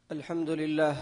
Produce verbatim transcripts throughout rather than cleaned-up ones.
الحمد لله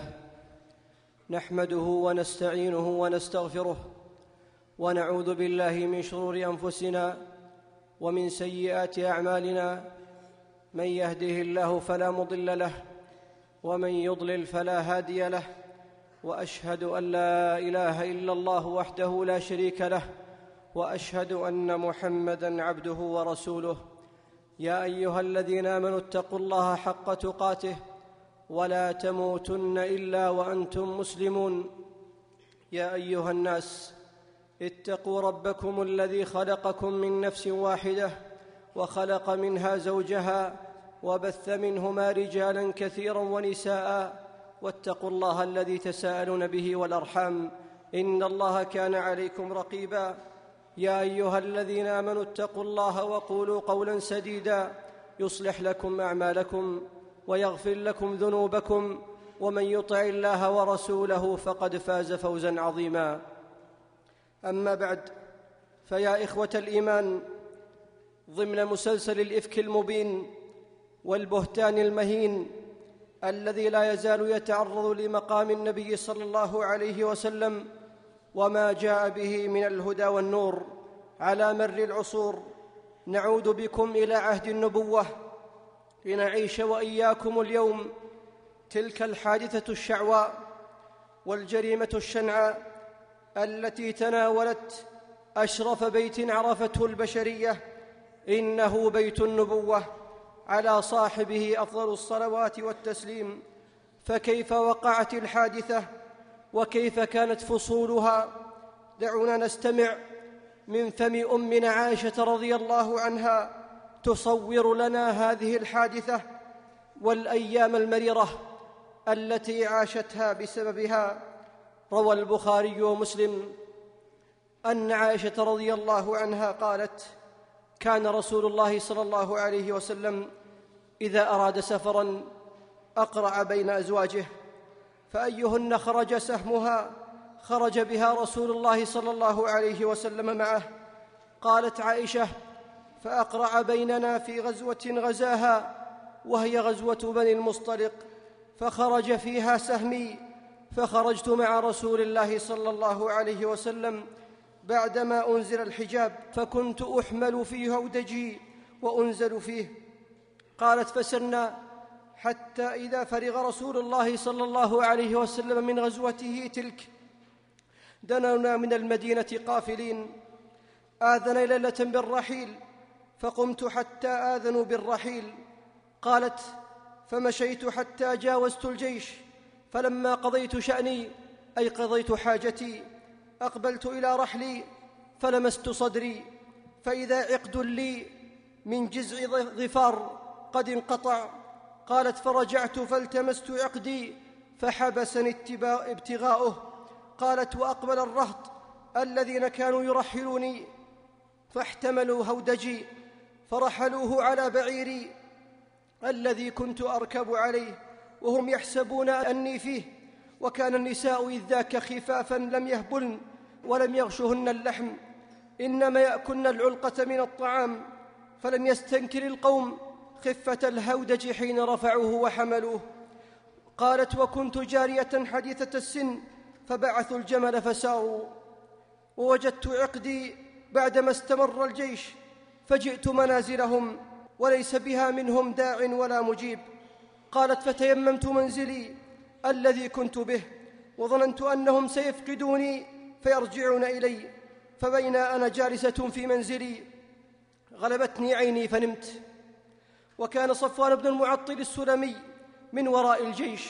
نحمده ونستعينه ونستغفره ونعوذ بالله من شرور أنفسنا ومن سيئات أعمالنا. من يهده الله فلا مضل له ومن يضلل فلا هادي له، وأشهد أن لا إله إلا الله وحده لا شريك له، وأشهد أن محمدًا عبده ورسوله. يا أيها الذين آمنوا اتقوا الله حق تقاته ولا تموتن إلا وأنتم مسلمون. يا أيها الناس اتقوا ربكم الذي خلقكم من نفس واحدة وخلق منها زوجها وبث منهما رجالا كثيرا ونساء، واتقوا الله الذي تساءلون به والأرحام إن الله كان عليكم رقيبا. يا أيها الذين آمنوا اتقوا الله وقولوا قولا سديدا يصلح لكم أعمالكم ويغفر لكم ذنوبكم، ومن يطع الله ورسوله فقد فاز فوزا عظيما. أما بعد، فيا إخوة الإيمان، ضمن مسلسل الإفك المبين والبهتان المهين الذي لا يزال يتعرض لمقام النبي صلى الله عليه وسلم وما جاء به من الهدى والنور على مر العصور، نعود بكم إلى عهد النبوة لنعيش وإياكم اليوم تلك الحادثة الشعواء والجريمة الشنعاء التي تناولت أشرف بيت عرفته البشرية، إنه بيت النبوة، على صاحبه أفضل الصلوات والتسليم. فكيف وقعت الحادثة وكيف كانت فصولها؟ دعونا نستمع من فم أمنا عائشة رضي الله عنها تصور لنا هذه الحادثة والأيام المريرة التي عاشتها بسببها. روى البخاري ومسلم أن عائشة رضي الله عنها قالت: كان رسول الله صلى الله عليه وسلم إذا أراد سفراً أقرع بين أزواجه، فأيهن خرج سهمها خرج بها رسول الله صلى الله عليه وسلم معه. قالت عائشة: فأقرع بيننا في غزوة غزاها وهي غزوة بني المصطلق، فخرج فيها سهمي، فخرجت مع رسول الله صلى الله عليه وسلم بعدما أنزل الحجاب، فكنت أحمل في هودجي وأنزل فيه. قالت: فسرنا حتى إذا فرغ رسول الله صلى الله عليه وسلم من غزوته تلك دنونا من المدينة قافلين. آذن ليلة بالرحيل، فقمت حتى آذنوا بالرحيل. قالت: فمشيت حتى جاوزت الجيش، فلما قضيت شأني أي قضيت حاجتي أقبلت إلى رحلي، فلمست صدري فإذا عقد لي من جزع ظفار قد انقطع. قالت: فرجعت فالتمست عقدي فحبسني ابتغاؤه. قالت: وأقبل الرهط الذين كانوا يرحلوني فاحتملوا هودجي فرحلوه على بعيري الذي كنت أركب عليه، وهم يحسبون أني فيه. وكان النساء إذ ذاك خفافا لم يهبلن ولم يغشهن اللحم، إنما يأكلن العلقة من الطعام. فلم يستنكر القوم خفة الهودج حين رفعوه وحملوه. قالت: وكنت جارية حديثة السن، فبعثوا الجمل فساروا، ووجدت عقدي بعدما استمر الجيش، فجئت منازلهم وليس بها منهم داع ولا مجيب. قالت: فتيممت منزلي الذي كنت به، وظننت أنهم سيفقدوني فيرجعون إلي، فبين أنا جالسة في منزلي غلبتني عيني فنمت. وكان صفوان بن المعطل السلمي من وراء الجيش،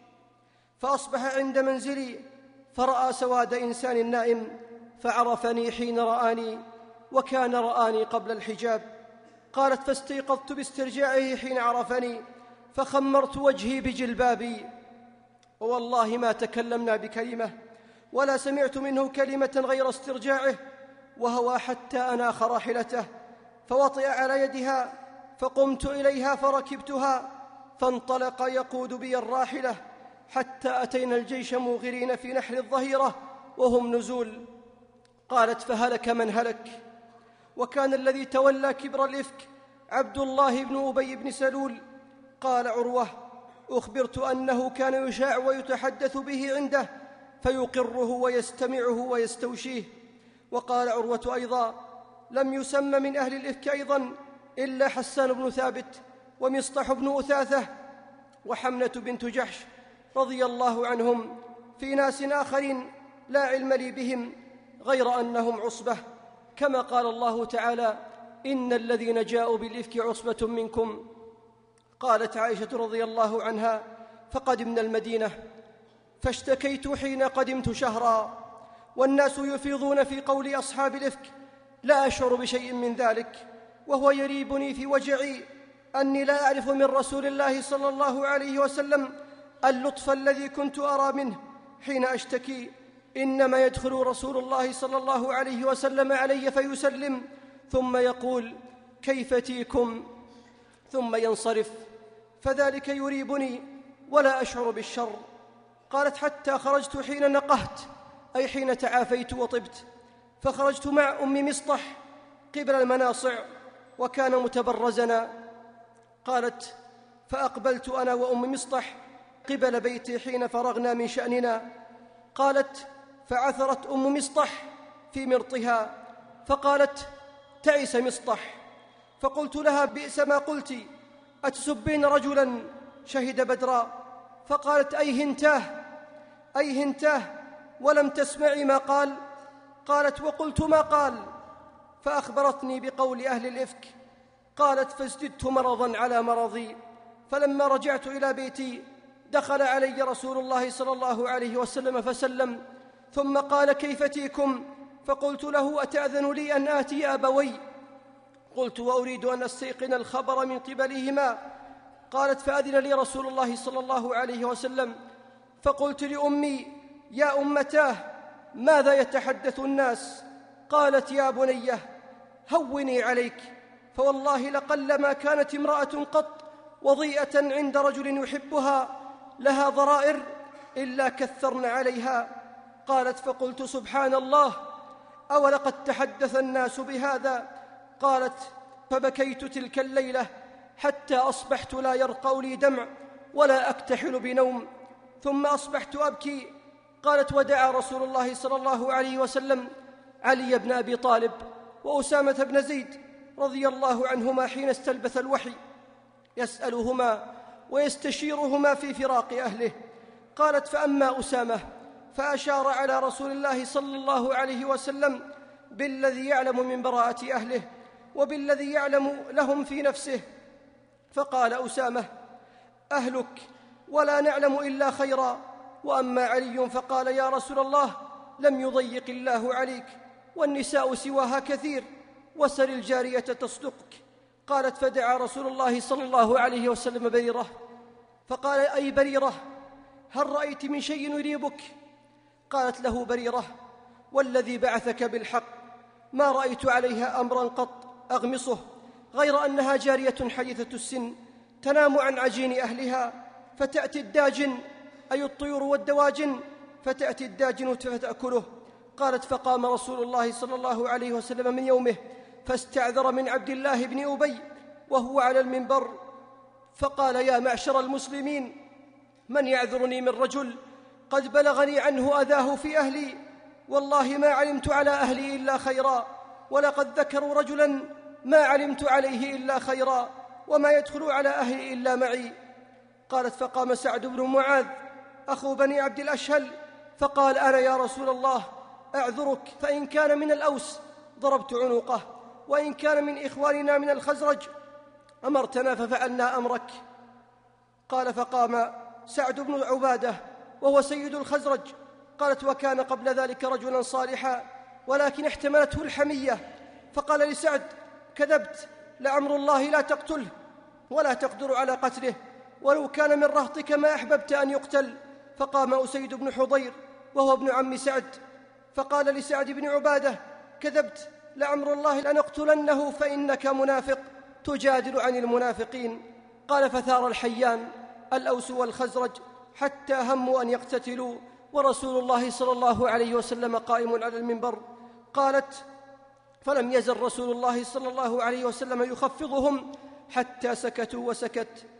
فأصبح عند منزلي فرأى سواد إنسان نائم، فعرفني حين رآني، وكان رآني قبل الحجاب. قالت: فاستيقظت باسترجاعه حين عرفني، فخمرت وجهي بجلبابي، ووالله ما تكلمنا بكلمة ولا سمعت منه كلمة غير استرجاعه، وهوى حتى أناخ راحلته، فوطئ على يدها، فقمت إليها فركبتها، فانطلق يقود بي الراحلة حتى أتينا الجيش موغرين في نحر الظهيرة وهم نزول. قالت: فهلك من هلك. وكان الذي تولى كبر الإفك عبد الله بن أبي بن سلول. قال عروة: أخبرت أنه كان يشاع ويتحدث به عنده فيقره ويستمعه ويستوشيه. وقال عروة أيضا: لم يسم من أهل الإفك أيضا إلا حسان بن ثابت ومصطح بن أثاثة وحمنة بنت جحش رضي الله عنهم، في ناس آخرين لا علم لي بهم غير أنهم عصبة، كما قال الله تعالى: إن الذين جاءوا بالإفك عصبة منكم. قالت عائشة رضي الله عنها: فقدمنا المدينة فاشتكيت حين قدمت شهرا، والناس يفيضون في قول أصحاب الإفك، لا أشعر بشيء من ذلك، وهو يريبني في وجعي أني لا أعرف من رسول الله صلى الله عليه وسلم اللطف الذي كنت أرى منه حين أشتكي، إنما يدخل رسول الله صلى الله عليه وسلم علي فيسلم ثم يقول: كيف تيكم؟ ثم ينصرف، فذلك يريبني ولا أشعر بالشر. قالت: حتى خرجت حين نقهت، أي حين تعافيت وطبت، فخرجت مع أم مصطح قبل المناصع وكان متبرزنا. قالت: فأقبلت أنا وأم مصطح قبل بيتي حين فرغنا من شأننا. قالت: فعثرت أم مصطح في مرطها فقالت: تعس مصطح. فقلت لها: بئس ما قلت، أتسبين رجلا شهد بدرا؟ فقالت: أي هنتاه أي هنتاه ولم تسمعي ما قال؟ قالت: وقلت ما قال. فأخبرتني بقول أهل الإفك. قالت: فازددت مرضا على مرضي، فلما رجعت إلى بيتي دخل علي رسول الله صلى الله عليه وسلم فسلم، ثم قال: كيف تيكم؟ فقلت له: أتأذن لي أن آتي أبوي؟ قلت: وأريد أن أستيقن الخبر من قبلهما. قالت: فأذن لي رسول الله صلى الله عليه وسلم، فقلت لأمي: يا أمتاه، ماذا يتحدث الناس؟ قالت: يا بنيه، هوني عليك، فوالله لقلما كانت امرأة قط وضيئة عند رجل يحبها لها ضرائر إلا كثرن عليها. قالت: فقلت: سبحان الله، أولقد تحدث الناس بهذا؟ قالت: فبكيت تلك الليلة حتى أصبحت لا يرقى لي دمع ولا أكتحل بنوم، ثم أصبحت أبكي. قالت: ودعا رسول الله صلى الله عليه وسلم علي بن أبي طالب وأسامة بن زيد رضي الله عنهما حين استلبث الوحي، يسألهما ويستشيرهما في فراق أهله. قالت: فأما أسامة فأشار على رسول الله صلى الله عليه وسلم بالذي يعلم من براءة أهله وبالذي يعلم لهم في نفسه، فقال أسامة: أهلك ولا نعلم إلا خيرا. وأما علي فقال: يا رسول الله، لم يضيق الله عليك، والنساء سواها كثير، وسل الجارية تصدقك. قالت: فدعا رسول الله صلى الله عليه وسلم بريرة فقال: أي بريرة، هل رأيت من شيء يريبك؟ قالت له بريرة: والذي بعثك بالحق ما رأيت عليها أمرا قط أغمصه، غير أنها جارية حديثة السن تنام عن عجين أهلها، فتأتي الداجن، أي الطيور والدواجن، فتأتي الداجن فتأكله. قالت: فقام رسول الله صلى الله عليه وسلم من يومه فاستعذر من عبد الله بن أبي وهو على المنبر، فقال: يا معشر المسلمين، من يعذرني من رجل قد بلغني عنه أذاه في أهلي؟ والله ما علمت على أهلي إلا خيرا، ولقد ذكروا رجلا ما علمت عليه إلا خيرا، وما يدخل على أهلي إلا معي. قالت: فقام سعد بن معاذ أخو بني عبد الأشهل فقال: أنا يا رسول الله أعذرك، فإن كان من الأوس ضربت عنقه، وإن كان من إخواننا من الخزرج أمرتنا ففعلنا أمرك. قال: فقام سعد بن عبادة وهو سيد الخزرج. قالت: وكان قبل ذلك رجلا صالحا، ولكن احتملته الحمية، فقال لسعد: كذبت، لعمر الله لا تقتله ولا تقدر على قتله، ولو كان من رهطك ما أحببت أن يقتل. فقام أسيد بن حضير وهو ابن عم سعد فقال لسعد بن عبادة: كذبت، لعمر الله لنقتلنه، فإنك منافق تجادل عن المنافقين. قال: فثار الحيان الأوس والخزرج حتى هموا أن يقتتلوا، ورسول الله صلى الله عليه وسلم قائم على المنبر. قالت: فلم يزل رسول الله صلى الله عليه وسلم يخفضهم حتى سكتوا وسكت.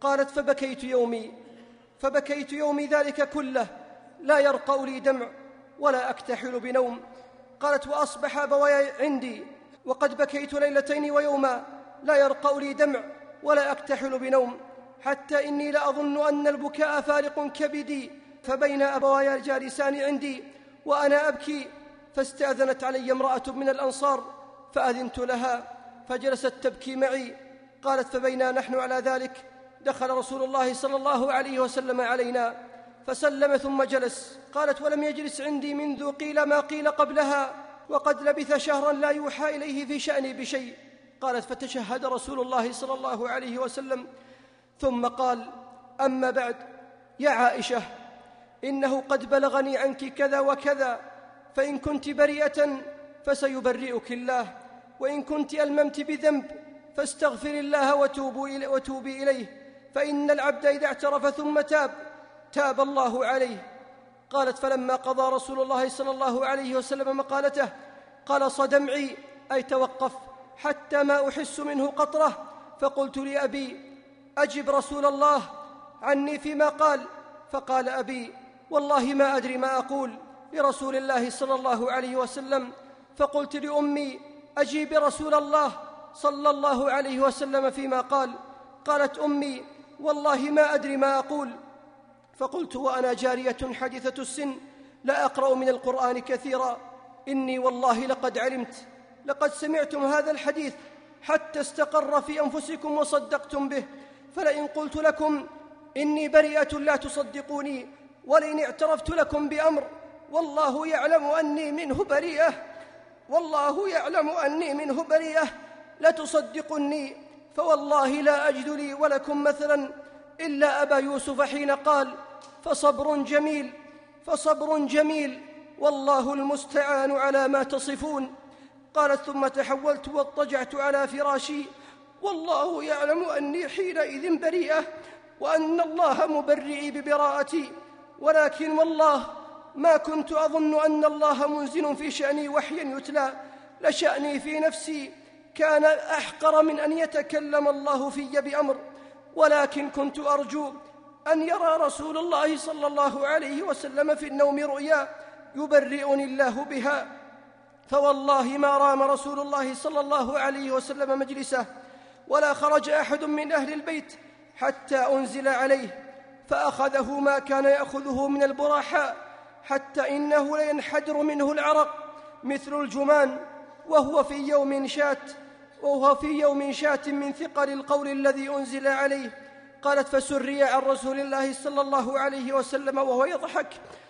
قالت: فبكيت يومي فبكيت يومي ذلك كله، لا يرقأ لي دمع ولا أكتحل بنوم. قالت: وأصبح أبواي عندي وقد بكيت ليلتين ويوما، لا يرقأ لي دمع ولا أكتحل بنوم، حتى إني لأظن أن البكاء فارق كبدي. فبين أبواي جالسان عندي وأنا أبكي، فاستأذنت علي امرأة من الأنصار فأذنت لها فجلست تبكي معي. قالت: فبينا نحن على ذلك دخل رسول الله صلى الله عليه وسلم علينا فسلم ثم جلس. قالت: ولم يجلس عندي منذ قيل ما قيل قبلها، وقد لبث شهرا لا يوحى إليه في شأني بشيء. قالت: فتشهد رسول الله صلى الله عليه وسلم ثم قال: أما بعد يا عائشة، إنه قد بلغني عنك كذا وكذا، فإن كنت بريئة فسيبرئك الله، وإن كنت ألممت بذنب فاستغفر الله وتوبي إليه، فإن العبد إذا اعترف ثم تاب تاب الله عليه. قالت: فلما قضى رسول الله صلى الله عليه وسلم مقالته قلص دمعي، أي توقف، حتى ما أحس منه قطرة. فقلت لأبي: أجب رسول الله عني فيما قال. فقال أبي: والله ما أدري ما أقول لرسول الله صلى الله عليه وسلم. فقلت لأمي: أجيب رسول الله صلى الله عليه وسلم فيما قال. قالت أمي: والله ما أدري ما أقول. فقلت وأنا جارية حديثة السن لا أقرأ من القرآن كثيرا: إني والله لقد علمت لقد سمعتم هذا الحديث حتى استقر في أنفسكم وصدقتم به، فلئن قلت لكم إني بريئة لا تصدقوني، ولئن اعترفت لكم بأمر والله يعلم أني منه بريئة والله يعلم أني منه بريئة لتصدقني. فوالله لا أجد لي ولكم مثلا إلا أبا يوسف حين قال: فصبر جميل فصبر جميل والله المستعان على ما تصفون. قالت: ثم تحولت واضطجعت على فراشي، والله يعلم أني حينئذ بريئة وأن الله مبرئي ببراءتي، ولكن والله ما كنت أظن أن الله منزل في شأني وحيا يتلى، لشأني في نفسي كان أحقر من أن يتكلم الله في بأمر، ولكن كنت أرجو أن يرى رسول الله صلى الله عليه وسلم في النوم رؤيا يبرئني الله بها. فوالله ما رام رسول الله صلى الله عليه وسلم مجلسه، ولا خرج أحد من أهل البيت حتى أنزل عليه، فأخذه ما كان يأخذه من البراحاء، حتى إنه لينحدر منه العرق مثل الجمان، وهو في يوم شات وهو في يوم شات من ثقل القول الذي أنزل عليه. قالت: فسري عن رسول الله صلى الله عليه وسلم وهو يضحك،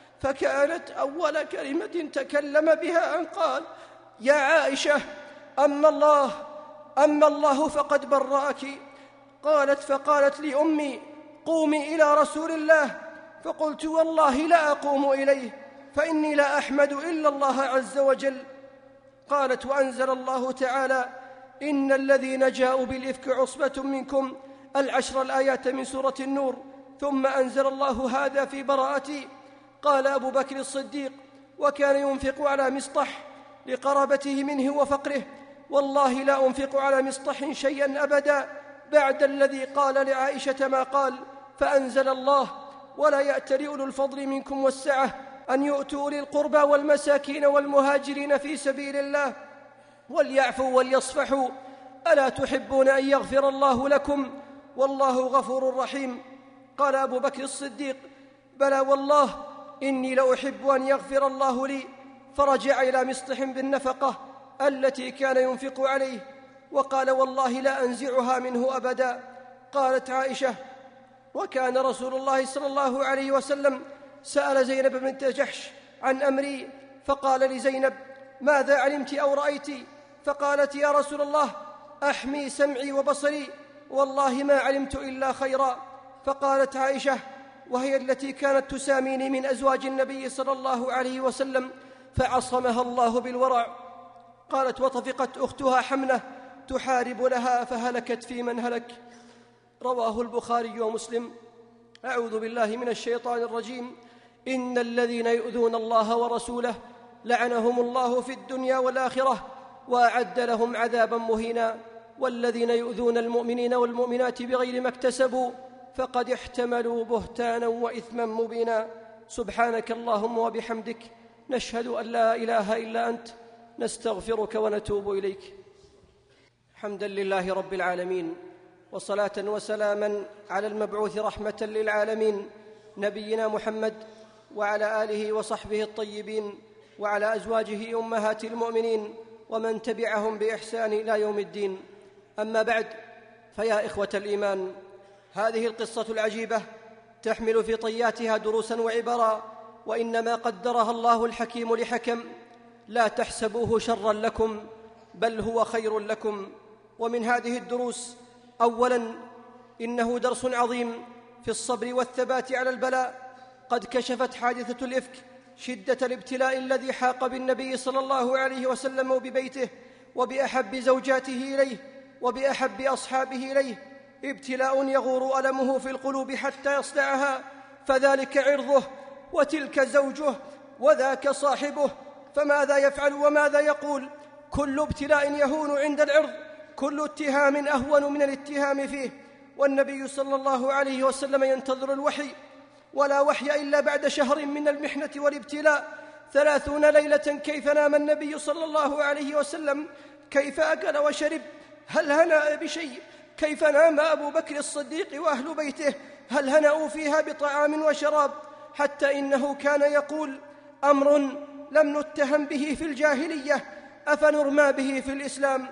فكانت أول كلمة تكلم بها أن قال: يا عائشة، أما الله أما الله فقد برأك. قالت: فقالت لي أمي: قومي إلى رسول الله. فقلت: والله لا أقوم إليه، فإني لا أحمد إلا الله عز وجل. قالت: وأنزل الله تعالى: إن الذين جاءوا بالإفك عصبة منكم، العشر الآيات من سورة النور. ثم أنزل الله هذا في براءتي. قال أبو بكر الصديق: وكان ينفق على مصطح لقرابته منه وفقره، والله لا أنفق على مصطح شيئا أبدا بعد الذي قال لعائشة ما قال. فأنزل الله: ولا يأتل أولو الفضل منكم والسعة أن يؤتوا أولي القربى والمساكين والمهاجرين في سبيل الله وليعفوا وليصفحوا، ألا تحبون أن يغفر الله لكم والله غفور رحيم. قال أبو بكر الصديق: بلى والله إني لأحب أن يغفر الله لي. فرجع إلى مصطح بالنفقة التي كان ينفق عليه، وقال: والله لا أنزعها منه أبدا. قالت عائشة: وكان رسول الله صلى الله عليه وسلم سأل زينب بنت جحش عن أمري، فقال لزينب: ماذا علمت أو رأيت؟ فقالت: يا رسول الله، أحمي سمعي وبصري، والله ما علمت إلا خيرا. فقالت عائشة، وهي التي كانت تساميني من أزواج النبي صلى الله عليه وسلم، فعصمها الله بالورع. قالت: وطفقت أختها حمنة تحارب لها فهلكت في من هلك. رواه البخاري ومسلم. أعوذ بالله من الشيطان الرجيم. إن الذين يؤذون الله ورسوله لعنهم الله في الدنيا والآخرة وأعد لهم عذابا مهينا. والذين يؤذون المؤمنين والمؤمنات بغير ما اكتسبوا فقد احتملوا بهتانا وإثما مبينا. سبحانك اللهم وبحمدك، نشهد أن لا إله إلا أنت، نستغفرك ونتوب إليك. حمدا لله رب العالمين، وصلاة وسلاما على المبعوث رحمة للعالمين نبينا محمد، وعلى آله وصحبه الطيبين، وعلى أزواجه أمهات المؤمنين، ومن تبعهم بإحسان إلى يوم الدين. أما بعد، فيا إخوة الإيمان، هذه القصة العجيبة تحمل في طياتها دروسا وعبرا، وإنما قدرها الله الحكيم لحكم. لا تحسبوه شرا لكم، بل هو خير لكم. ومن هذه الدروس: أولا، إنه درس عظيم في الصبر والثبات على البلاء. قد كشفت حادثة الإفك شدة الابتلاء الذي حاق بالنبي صلى الله عليه وسلم وببيته وبأحب زوجاته إليه وبأحب أصحابه إليه، ابتلاء يغور ألمه في القلوب حتى يصدعها، فذلك عرضه، وتلك زوجه، وذاك صاحبه، فماذا يفعل وماذا يقول؟ كل ابتلاء يهون عند العرض، كل اتهام أهون من الاتهام فيه. والنبي صلى الله عليه وسلم ينتظر الوحي، ولا وحي إلا بعد شهر من المحنة والابتلاء. ثلاثون ليلة كيف نام النبي صلى الله عليه وسلم؟ كيف أكل وشرب؟ هل هنأ بشيء؟ كيف نام أبو بكر الصديق وأهل بيته؟ هل هنأوا فيها بطعام وشراب؟ حتى إنه كان يقول: أمر لم نتهم به في الجاهلية أفنرمى به في الإسلام.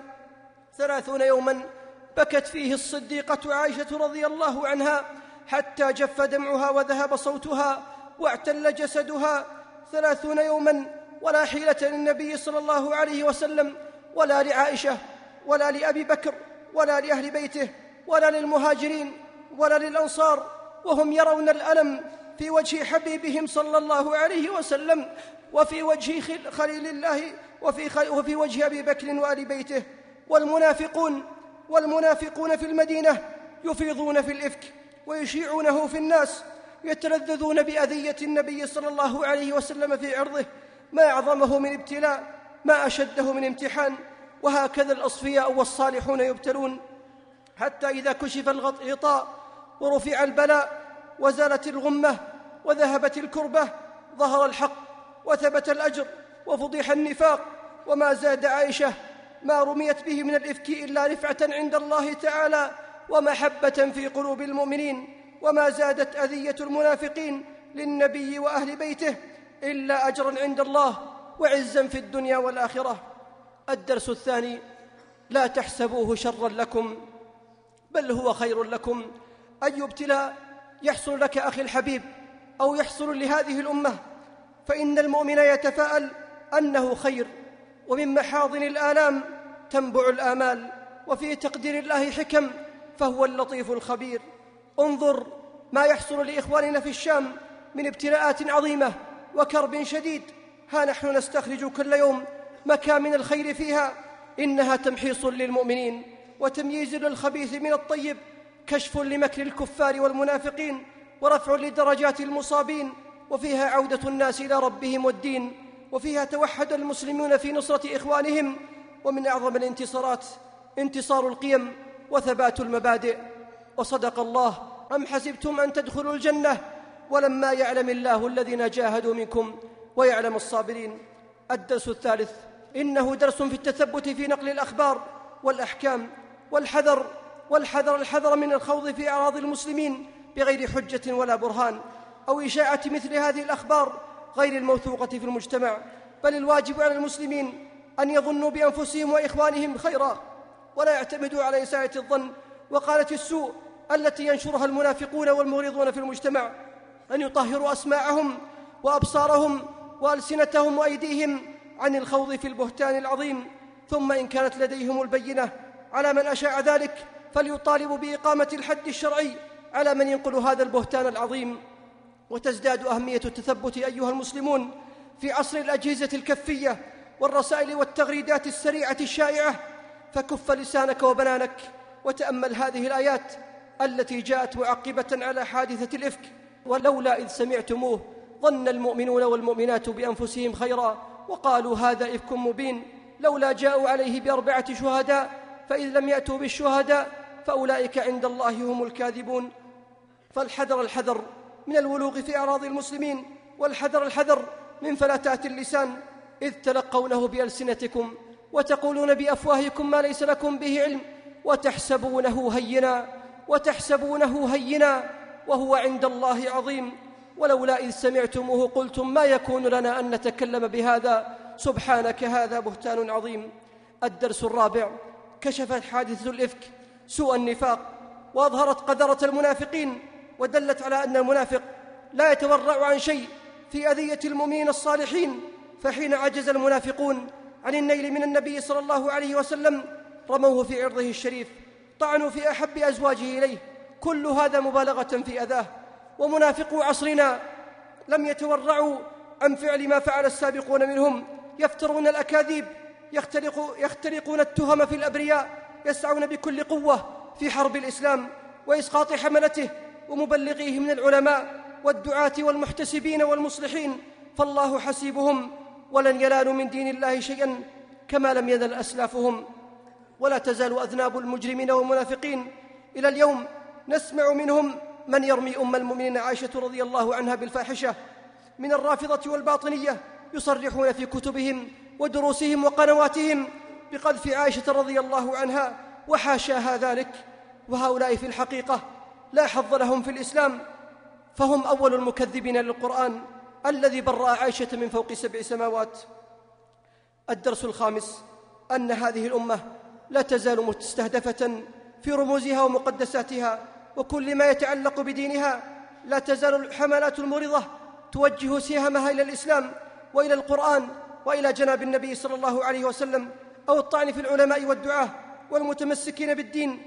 ثلاثون يوما بكت فيه الصديقة عائشة رضي الله عنها حتى جف دمعها وذهب صوتها واعتل جسدها. ثلاثون يوما ولا حيلة للنبي صلى الله عليه وسلم، ولا لعائشة، ولا لأبي بكر، ولا لأهل بيته، ولا للمهاجرين، ولا للأنصار، وهم يرون الألم في وجه حبيبهم صلى الله عليه وسلم، وفي وجه خليل الله، وفي, وفي وجه أبي بكر وآل بيته. والمنافقون والمنافقون في المدينة يفيضون في الإفك ويشيعونه في الناس، يتلذذون بأذية النبي صلى الله عليه وسلم في عرضه. ما أعظمه من ابتلاء، ما أشده من امتحان. وهكذا الأصفياء والصالحون يبتلون، حتى إذا كشف الغطاء ورفع البلاء وزالت الغمة وذهبت الكربة، ظهر الحق وثبت الأجر وفضح النفاق. وما زاد عائشة ما رميت به من الإفك إلا رفعة عند الله تعالى ومحبة في قلوب المؤمنين. وما زادت أذية المنافقين للنبي وأهل بيته إلا أجرا عند الله وعزا في الدنيا والآخرة. الدرس الثاني: لا تحسبوه شرا لكم، بل هو خير لكم. أي ابتلاء يحصل لك أخي الحبيب أو يحصل لهذه الأمة، فإن المؤمن يتفاءل أنه خير، ومن محاضن الآلام تنبع الآمال، وفي تقدير الله حكم، فهو اللطيف الخبير. انظر ما يحصل لإخواننا في الشام من ابتلاءات عظيمة وكرب شديد، ها نحن نستخرج كل يوم مكامن الخير فيها. إنها تمحيص للمؤمنين وتمييز للخبيث من الطيب، كشف لمكر الكفار والمنافقين، ورفع لدرجات المصابين، وفيها عودة الناس إلى ربهم والدين، وفيها توحد المسلمون في نصرة إخوانهم. ومن أعظم الانتصارات انتصار القيم وثبات المبادئ. وصدق الله: أم حسبتم أن تدخلوا الجنة ولما يعلم الله الذين جاهدوا منكم ويعلم الصابرين. الدرس الثالث: إنه درس في التثبت في نقل الأخبار والأحكام، والحذر والحذر الحذر من الخوض في أعراض المسلمين بغير حجة ولا برهان، أو إشاعة مثل هذه الأخبار غير الموثوقة في المجتمع. بل الواجب على المسلمين أن يظنوا بأنفسهم وإخوانهم خيرا، ولا يعتمدوا على إساءة الظن وقالة السوء التي ينشرها المنافقون والمغرضون في المجتمع. أن يطهروا أسماعهم وأبصارهم وألسنتهم وأيديهم عن الخوض في البهتان العظيم. ثم إن كانت لديهم البينة على من أشاع ذلك، فليطالبوا بإقامة الحد الشرعي على من ينقل هذا البهتان العظيم. وتزداد أهمية التثبت أيها المسلمون في عصر الأجهزة الكفية والرسائل والتغريدات السريعة الشائعة. فكف لسانك وبنانك وتأمل هذه الآيات التي جاءت معقبة على حادثة الإفك: ولولا إذ سمعتموه ظن المؤمنون والمؤمنات بأنفسهم خيرا وقالوا هذا إفك مبين لولا جاءوا عليه بأربعة شهداء فإذ لم يأتوا بالشهداء فأولئك عند الله هم الكاذبون. فالحذر الحذر من الولوغ في أعراض المسلمين، والحذر الحذر من فلتات اللسان، إذ تلقونه بألسنتكم وتقولون بأفواهكم ما ليس لكم به علم، وتحسبونه هينا وتحسبونه هينا وهو عند الله عظيم. ولولا إذ سمعتموه قلتم ما يكون لنا أن نتكلم بهذا، سبحانك هذا بهتان عظيم. الدرس الرابع: كشفت حادثة الإفك سوء النفاق، وأظهرت قذرة المنافقين، ودلت على أن المنافق لا يتورع عن شيء في أذية المؤمنين الصالحين. فحين عجز المنافقون عن النيل من النبي صلى الله عليه وسلم رموه في عرضه الشريف، طعنوا في أحب أزواجه إليه، كل هذا مبالغة في أذاه. ومنافقو عصرنا لم يتورعوا عن فعل ما فعل السابقون منهم، يفترون الأكاذيب، يخترق يخترقون التهم في الأبرياء، يسعون بكل قوة في حرب الإسلام وإسقاط حملته ومبلغيه من العلماء والدعاة والمحتسبين والمصلحين، فالله حسيبهم، ولن ينالوا من دين الله شيئا كما لم ينل أسلافهم. ولا تزال أذناب المجرمين والمنافقين إلى اليوم نسمع منهم من يرمي أم المؤمنين عائشة رضي الله عنها بالفاحشة، من الرافضة والباطنية يصرحون في كتبهم ودروسهم وقنواتهم بقذف عائشة رضي الله عنها، وحاشاها ذلك. وهؤلاء في الحقيقة لا حظ لهم في الإسلام، فهم أول المكذبين للقرآن الذي برأ عائشة من فوق سبع سماوات. الدرس الخامس: أن هذه الأمة لا تزال مستهدفة في رموزها ومقدساتها وكل ما يتعلق بدينها. لا تزال الحملات المرضة توجه سهامها إلى الإسلام وإلى القرآن وإلى جناب النبي صلى الله عليه وسلم، أو الطعن في العلماء والدعاة والمتمسكين بالدين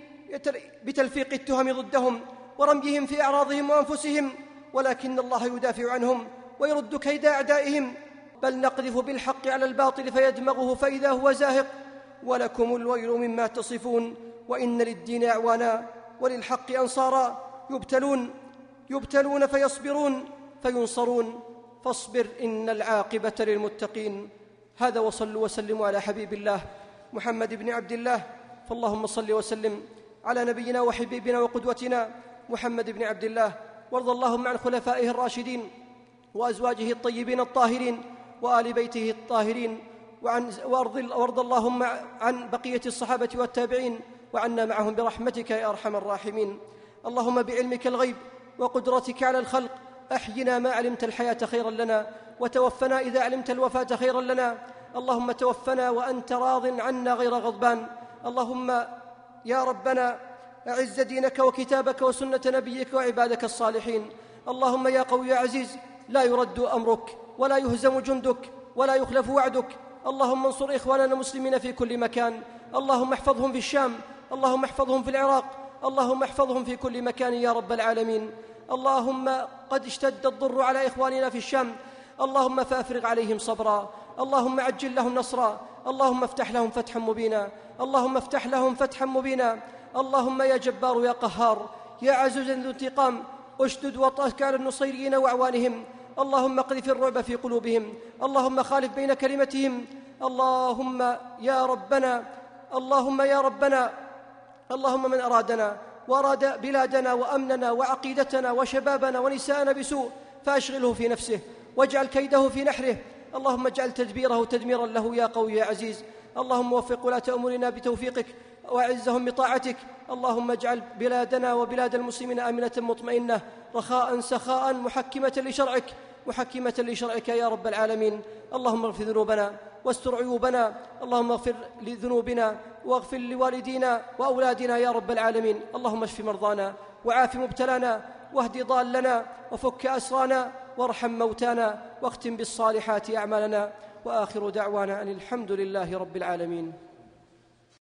بتلفيق التهم ضدهم ورميهم في أعراضهم وأنفسهم. ولكن الله يدافع عنهم ويرد كيد أعدائهم. بل نقذف بالحق على الباطل فيدمغه فإذا هو زاهق. ولكم الويل مما تصفون، وإن للدين أعوانا وللحق أنصارا، يبتلون يبتلون فيصبرون فينصرون، فاصبر إن العاقبة للمتقين. هذا، وصلوا وسلموا على حبيب الله محمد بن عبد الله. فاللهم صل وسلم على نبينا وحبيبنا وقدوتنا محمد بن عبد الله، وارض اللهم عن خلفائه الراشدين وأزواجه الطيبين الطاهرين وآل بيته الطاهرين، وعن وارض, وارض اللهم عن بقية الصحابة والتابعين، وعنا معهم برحمتك يا أرحم الراحمين. اللهم بعلمك الغيب وقدرتك على الخلق أحينا ما علمت الحياة خيرا لنا، وتوفنا إذا علمت الوفاة خيرا لنا. اللهم توفنا وأنت راض عنا غير غضبان. اللهم يا ربنا أعز دينك وكتابك وسنة نبيك وعبادك الصالحين. اللهم يا قوي يا عزيز، لا يرد أمرك ولا يهزم جندك ولا يخلف وعدك. اللهم انصر إخواننا المسلمين في كل مكان. اللهم احفظهم في الشام، اللهم احفظهم في العراق، اللهم احفظهم في كل مكان يا رب العالمين. اللهم قد اشتد الضر على إخواننا في الشام، اللهم فافرغ عليهم صبرا، اللهم عجل لهم نصرا، اللهم افتح لهم فتحا مبينا، اللهم افتح لهم فتحا مبينا. اللهم يا جبار يا قهار يا عزيز ذو انتقام، اشدد وطأك على النصيريين وأعوانهم. اللهم اقذف الرعب في قلوبهم، اللهم خالف بين كلمتهم. اللهم يا ربنا اللهم يا ربنا اللهم من أرادنا وأراد بلادنا وأمننا وعقيدتنا وشبابنا ونساءنا بسوء فأشغله في نفسه واجعل كيده في نحره. اللهم اجعل تدبيره تدميرا له يا قوي يا عزيز. اللهم وفق ولاة أمورنا بتوفيقك وأعزهم بطاعتك. اللهم اجعل بلادنا وبلاد المسلمين آمنة مطمئنة رخاء سخاء محكمة لشرعك محكمة لشرعك يا رب العالمين. اللهم اغفر ذنوبنا واستر عيوبنا، اللهم اغفر لذنوبنا واغفر لوالدينا وأولادنا يا رب العالمين. اللهم اشف مرضانا وعاف مبتلانا واهد ضالنا وفك أسرانا وارحم موتانا واختم بالصالحات أعمالنا. وآخر دعوانا أن الحمد لله رب العالمين.